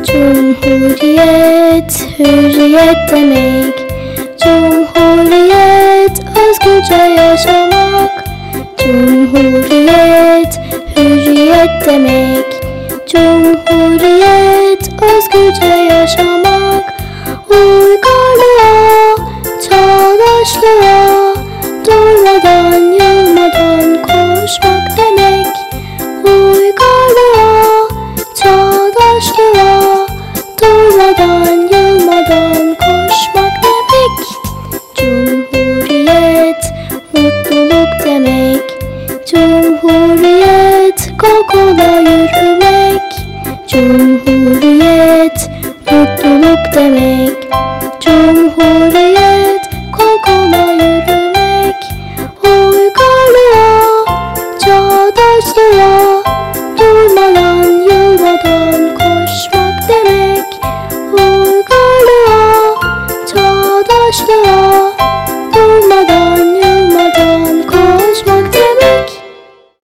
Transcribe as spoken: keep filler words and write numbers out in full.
Cumhuriyet, hürriyet demek. Cumhuriyet, özgürce yaşamak. Cumhuriyet, hürriyet demek. Cumhuriyet, özgürce yaşamak. Uygarlığa, çağdaşlığa, durmadan, yılmadan koşmak demek. Uygarlığa, çağdaşlığa, durmadan, yılmadan koşmak demek. Cumhuriyet, mutluluk demek. Cumhuriyet, kol kola yürümek. Cumhuriyet